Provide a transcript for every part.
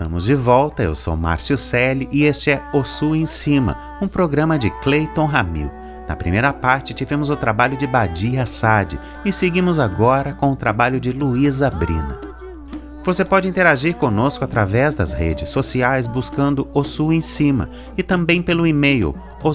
Estamos de volta, eu sou Márcio Selle e este é O Sul em Cima, um programa de Cleiton Ramil. Na primeira parte tivemos o trabalho de Badia Saad e seguimos agora com o trabalho de Luísa Brina. Você pode interagir conosco através das redes sociais buscando O Sul em Cima e também pelo e-mail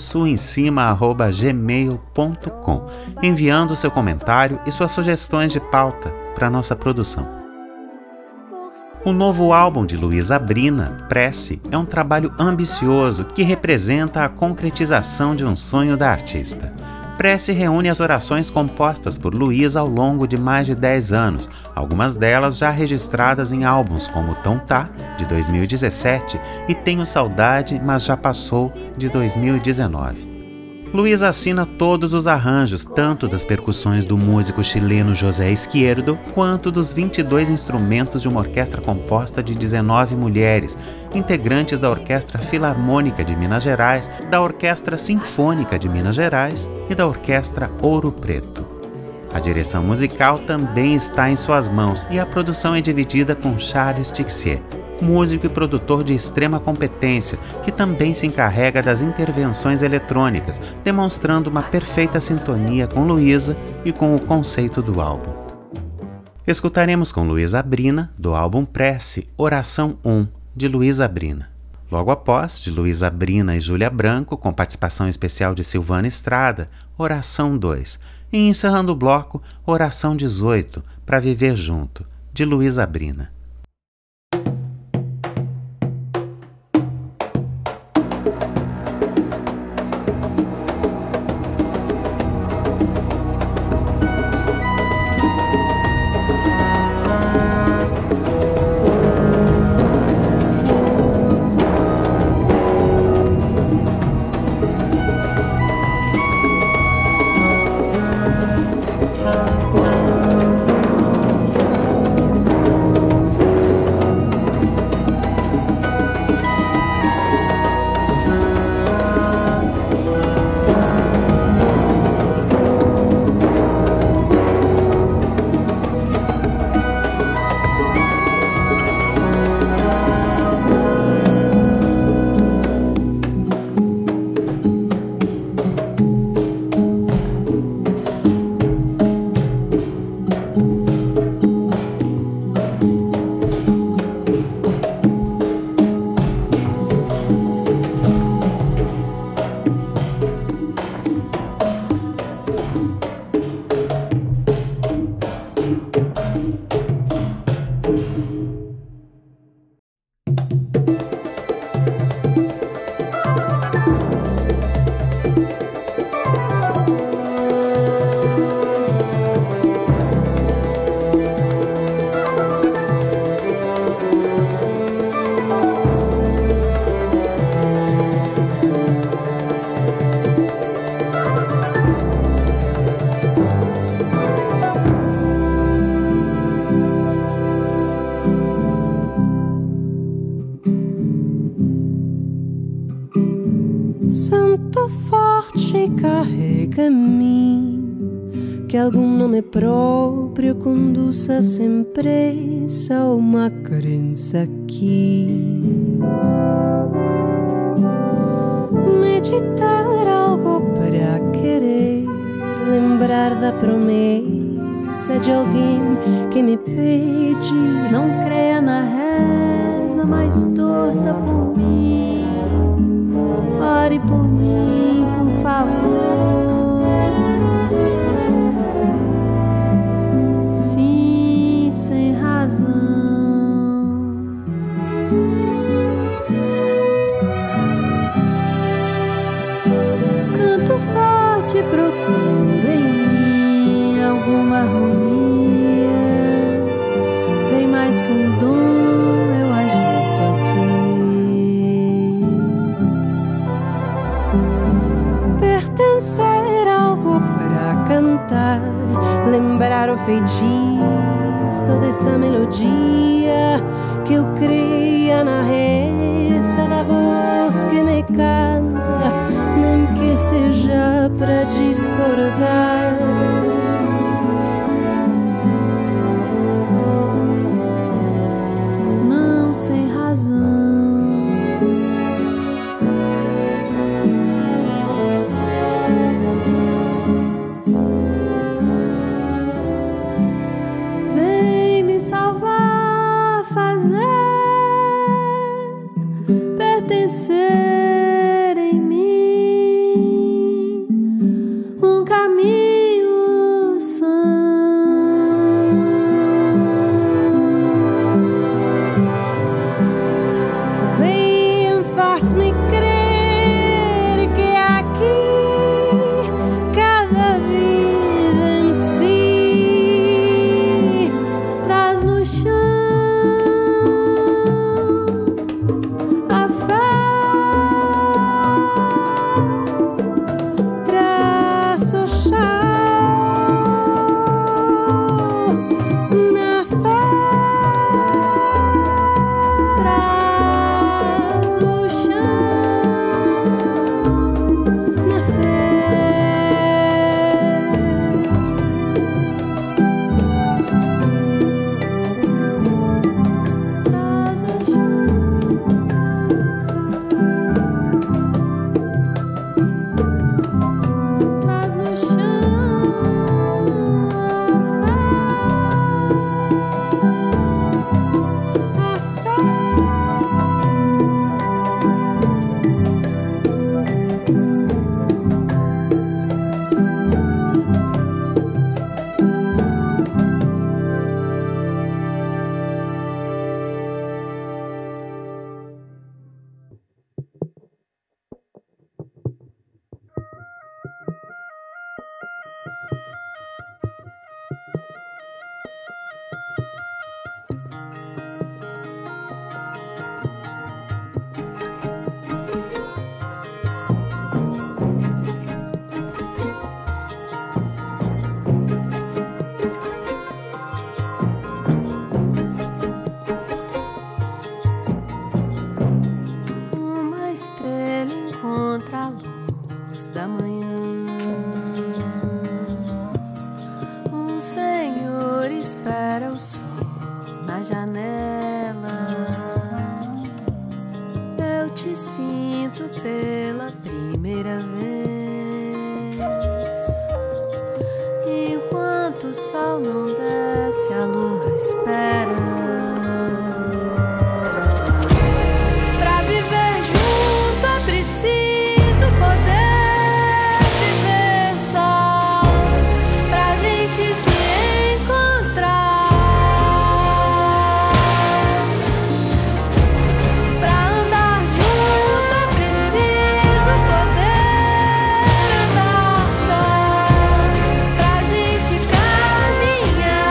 osulemcima@gmail.com, enviando seu comentário e suas sugestões de pauta para nossa produção. O novo álbum de Luísa Brina, Prece, é um trabalho ambicioso que representa a concretização de um sonho da artista. Prece reúne as orações compostas por Luísa ao longo de mais de 10 anos, algumas delas já registradas em álbuns como Tão Tá, de 2017, e Tenho Saudade, Mas Já Passou, de 2019. Luísa assina todos os arranjos, tanto das percussões do músico chileno José Izquierdo, quanto dos 22 instrumentos de uma orquestra composta de 19 mulheres, integrantes da Orquestra Filarmônica de Minas Gerais, da Orquestra Sinfônica de Minas Gerais e da Orquestra Ouro Preto. A direção musical também está em suas mãos e a produção é dividida com Charles Tixier, músico e produtor de extrema competência, que também se encarrega das intervenções eletrônicas, demonstrando uma perfeita sintonia com Luísa e com o conceito do álbum. Escutaremos com Luísa Brina, do álbum Prece, Oração 1, de Luísa Brina. Logo após, de Luísa Brina e Júlia Branco, com participação especial de Silvana Estrada, Oração 2. E encerrando o bloco, Oração 18, Pra Viver Junto, de Luísa Brina. Santo forte carrega mim, que algum nome próprio conduza sem pressa a uma crença aqui. Meditar algo para querer, lembrar da promessa de alguém que me pede. Não creia na reza, mas torça por mim. Ore por mim, por favor. Sim, sem razão. Canto forte, procuro em mim alguma harmonia. Bem mais que um dom, eu agito aqui. Pertencer a algo para cantar, lembrar o feitiço dessa melodia que eu cria na reza da voz que me canta, nem que seja para discordar. Não sem razão. da manhã. Um senhor espera o sol na janela. Eu te sinto pela primeira vez. Enquanto o sol não desce, a lua espera. Pra viver junto é preciso poder viver só, pra gente se encontrar. Pra andar junto é preciso poder andar só, pra gente caminhar.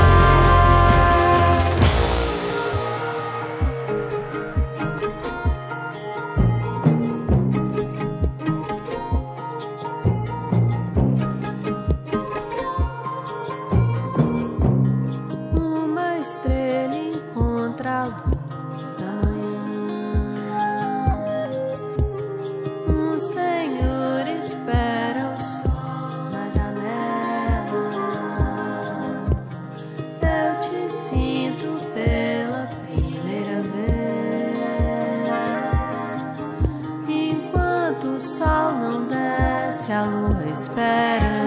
Uma estrela encontra a luz da manhã. Um senhor espera o sol na janela. Eu te sinto pela primeira vez. Enquanto o sol não desce, a lua espera.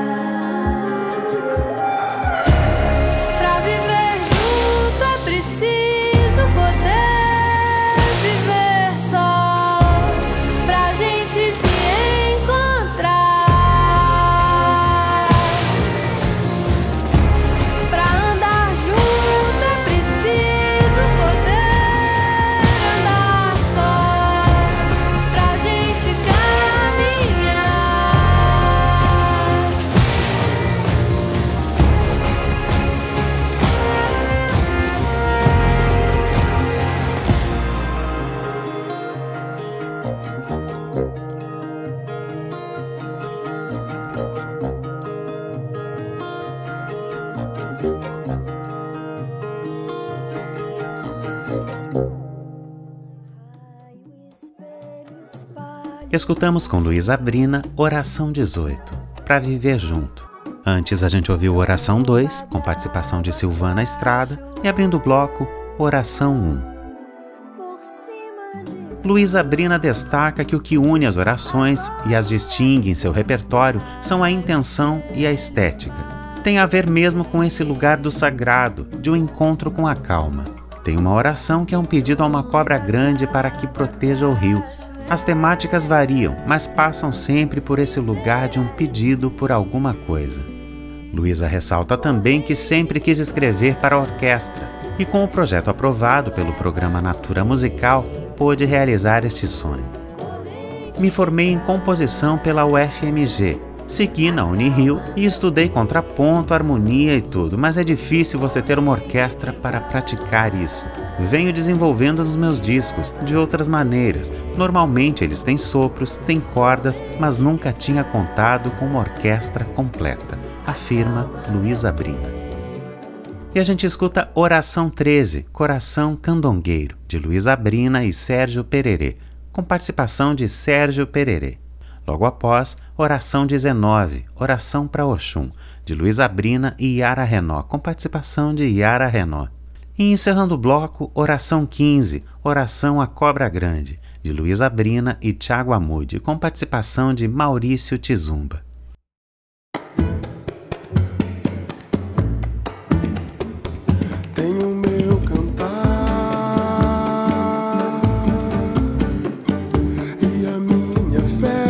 Pra viver junto é preciso poder viver só, pra gente se encontrar. Pra andar junto é preciso poder andar só, pra gente caminhar. Escutamos com Luísa Brina Oração 18, Pra Viver Junto. Antes a gente ouviu Oração 2, com participação de Silvana Estrada, e abrindo o bloco, Oração 1. Luísa Brina destaca que o que une as orações e as distingue em seu repertório são a intenção e a estética. Tem a ver mesmo com esse lugar do sagrado, de um encontro com a calma. Tem uma oração que é um pedido a uma cobra grande para que proteja o rio. As temáticas variam, mas passam sempre por esse lugar de um pedido por alguma coisa. Luísa ressalta também que sempre quis escrever para a orquestra e, com o projeto aprovado pelo programa Natura Musical, pôde realizar este sonho. Me formei em composição pela UFMG, segui na Unirio e estudei contraponto, harmonia e tudo, mas é difícil você ter uma orquestra para praticar isso. Venho desenvolvendo nos meus discos, de outras maneiras. Normalmente eles têm sopros, têm cordas, mas nunca tinha contado com uma orquestra completa, afirma Luísa Brina. E a gente escuta Oração 13, Coração Candongueiro, de Luísa Brina e Sérgio Pererê, com participação de Sérgio Pererê. Logo após, Oração 19, Oração para Oxum, de Luísa Brina e Yara Renó, com participação de Yara Renó. E encerrando o bloco, Oração 15, Oração à Cobra Grande, de Luísa Brina e Thiago Amude, com participação de Maurício Tizumba. Tenho meu cantar e a minha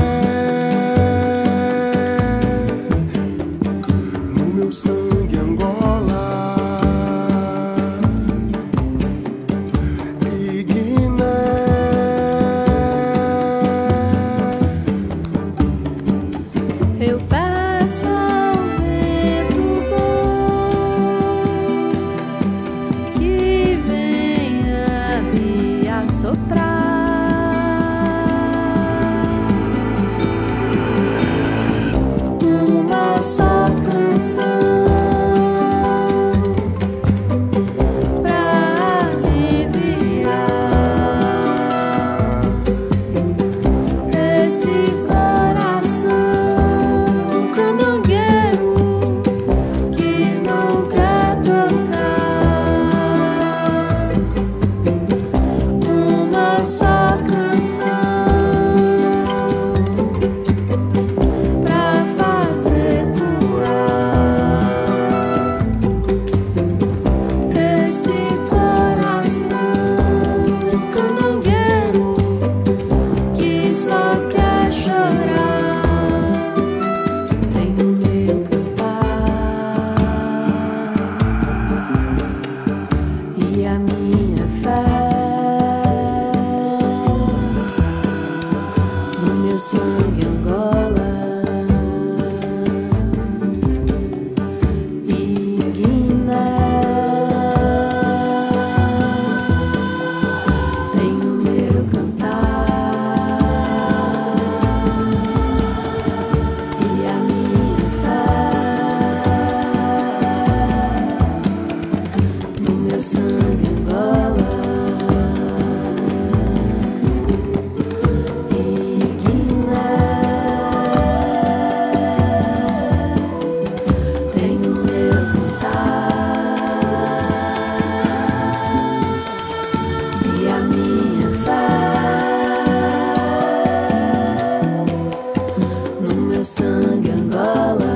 fé no meu sangue Angola e Guiné. sangue Angola e Guiné. Tenho meu cantar e a minha fé no meu sangue Angola. Sangue Angola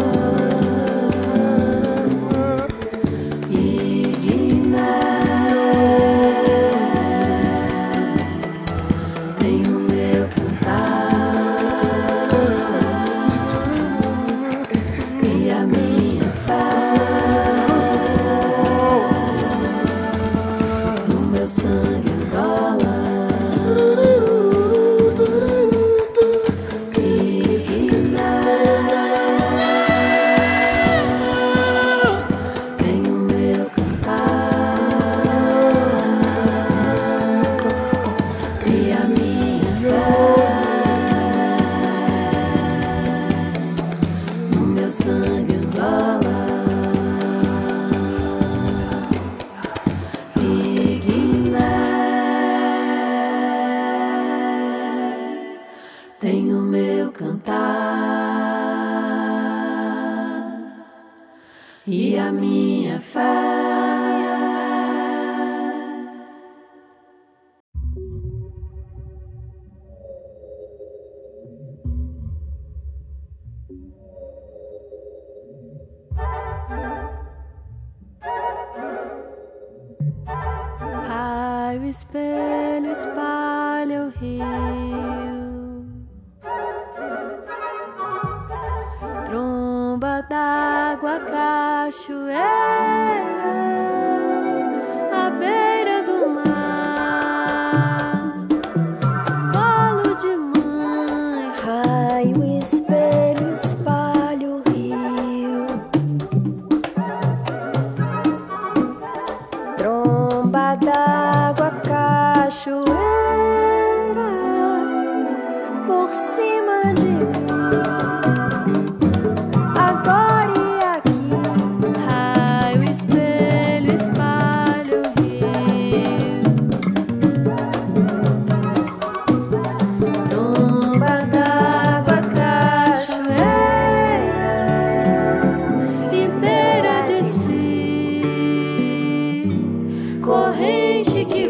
e Guiné. Tenho meu cantar e a minha fé no meu sangue Angola. Sangue Angola e Guiné. Tenho meu cantar e a minha fé. O espelho espalha o rio, tromba d'água, cachoeira, à beira do mar, colo de mãe. Raio, espelho espalha o rio, tromba d'água, cachoeira por cima de mim, agora e aqui. Raio, espelho espalha o rio, tromba d'água, cachoeira inteira de si, corrente que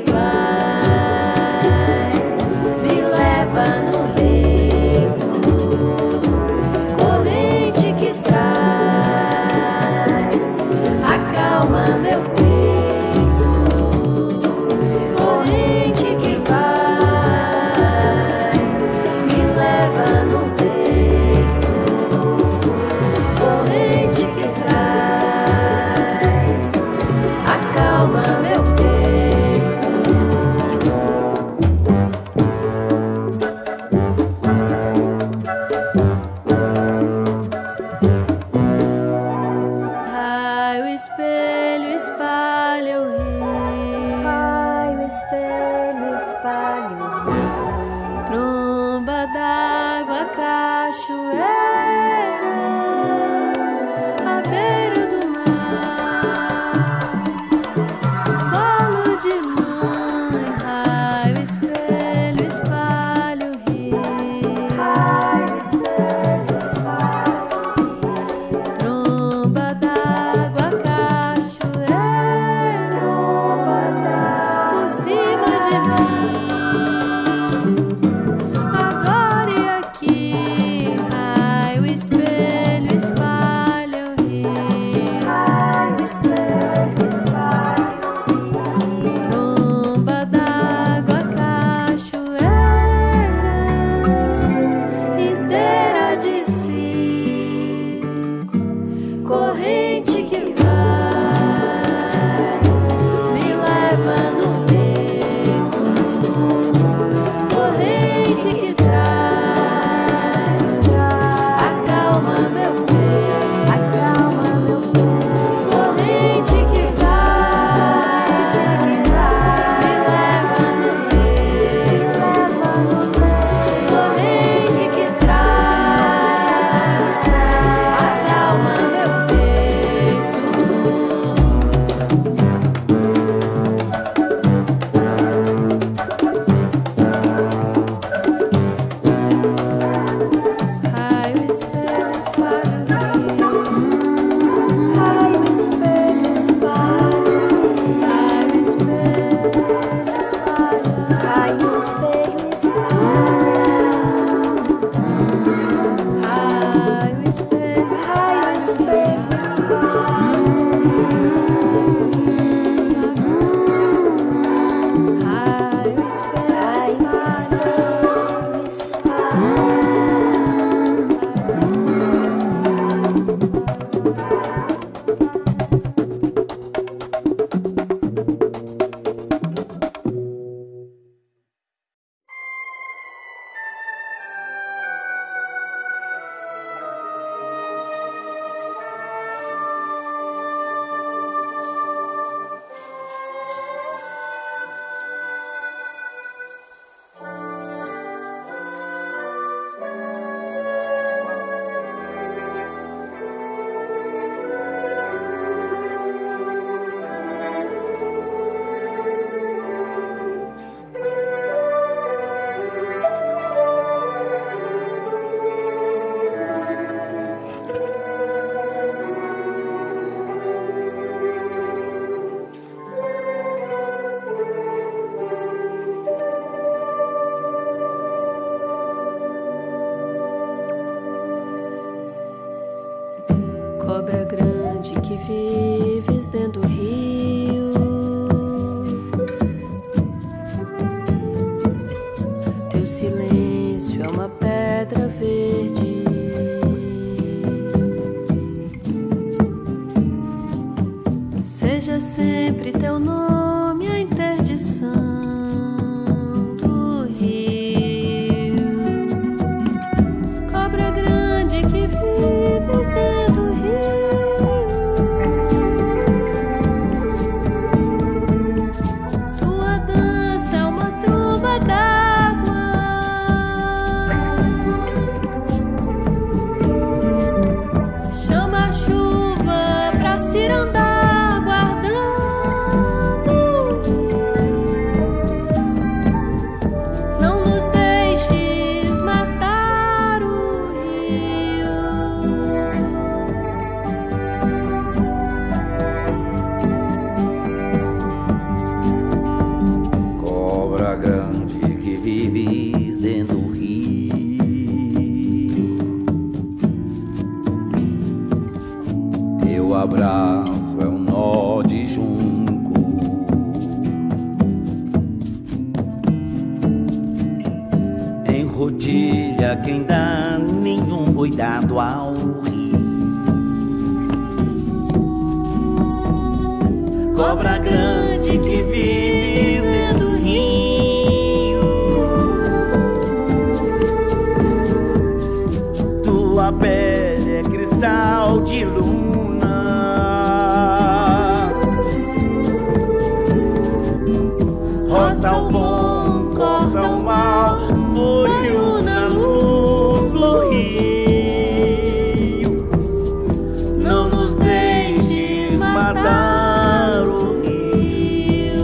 vai, me leva no leito, corrente que traz, acalma meu peito, corrente que vai, me leva no leito, corrente que traz, acalma meu peito. Raio, espelho espalha o rio, Raio, espelho espalha o rio, tromba d'água, cachoeira, à beira do mar, colo de mãe. Raio, espelho espalha o rio, raio, espelho espalha o rio, tromba d'água, cachoeira, tromba d'água por cima de mim, agora e aqui. Raio, espelho espalha o rio, raio, espelho espalha o rio, tromba d'água, cachoeira inteira vives dentro do rio. Teu silêncio é uma pedra verde. Seja sempre teu nome a interdição do rio. Cobra grande que vives dentro do rio. Tua dança é uma tromba d'água. Chama a chuva pra cirandar. Abraço é um nó de junco. Enrodilha quem dá nenhum cuidado ao rio. Cobra grande que vive dentro do rio. Tua pele é cristal de luna. Roça o bom, corta o mal, molho na luz do rio. Não nos deixes matar o rio.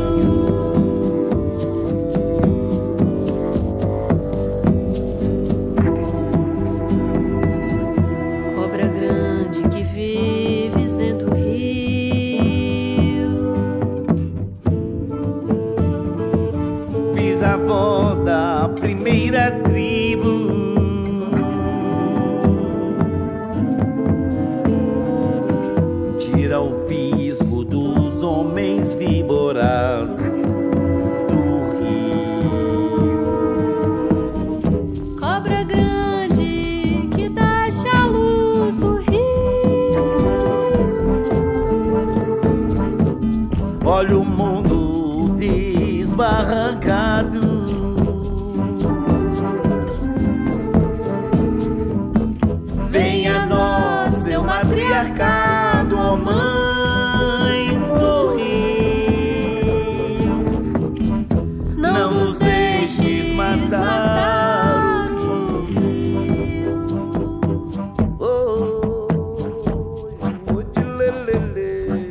Cobra grande que vives dentro do rio. Bisavó da primeira tribo. Tira o fisgo dos homens víboras do rio. Cobra grande que deixa a luz do rio. Olha o mundo desbarrancado. Venha a nós, teu matriarcado, ó mãe do rio. Não nos deixes matar o rio. Oh, de lelele.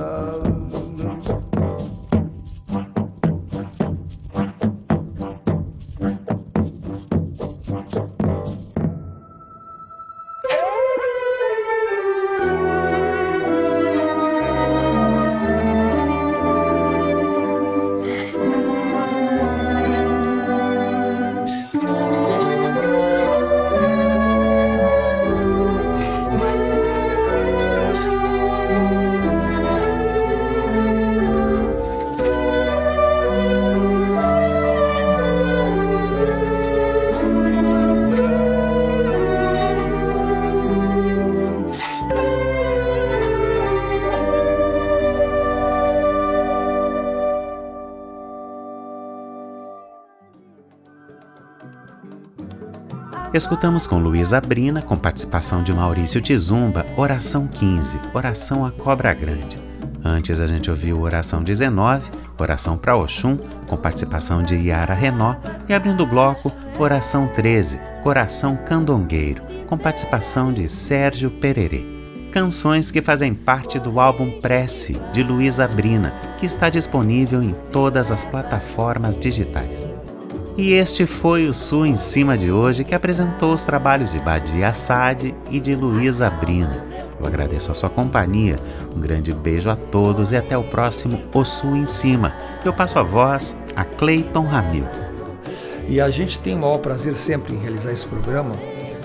Escutamos com Luísa Abrina, com participação de Maurício Tizumba, Oração 15, Oração à Cobra Grande. Antes a gente ouviu Oração 19, Oração para Oxum, com participação de Yara Renó, e abrindo o bloco, Oração 13, Coração Candongueiro, com participação de Sérgio Pererê. Canções que fazem parte do álbum Prece, de Luísa Abrina, que está disponível em todas as plataformas digitais. E este foi o Sul em Cima de hoje, que apresentou os trabalhos de Badia Assad e de Luísa Abrina. Eu agradeço a sua companhia, um grande beijo a todos e até o próximo O Sul em Cima. Eu passo a voz a Cleiton Ramil. E a gente tem o maior prazer sempre em realizar esse programa,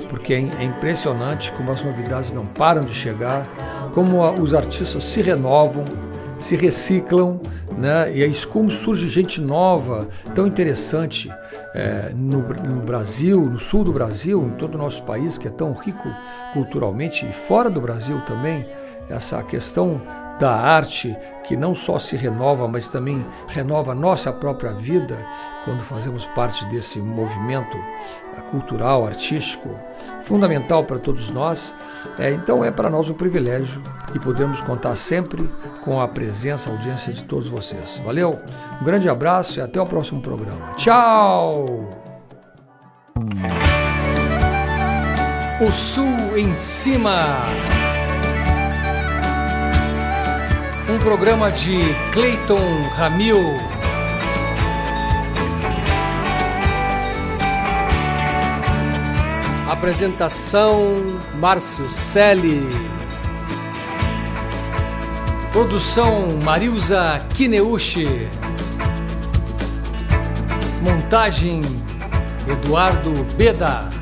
porque é impressionante como as novidades não param de chegar, como os artistas se renovam, se reciclam, né? E aí como surge gente nova, tão interessante no Brasil, no sul do Brasil, em todo o nosso país, que é tão rico culturalmente, e fora do Brasil também, essa questão da arte que não só se renova, mas também renova a nossa própria vida quando fazemos parte desse movimento cultural, artístico, fundamental para todos nós. Então é para nós um privilégio e podemos contar sempre com a presença, a audiência de todos vocês. Valeu, um grande abraço e até o próximo programa. Tchau! O Sul em Cima. Um programa de Cleiton Ramil. Apresentação Márcio Selle. Produção Marilza Kineuchi. Montagem Eduardo Beda.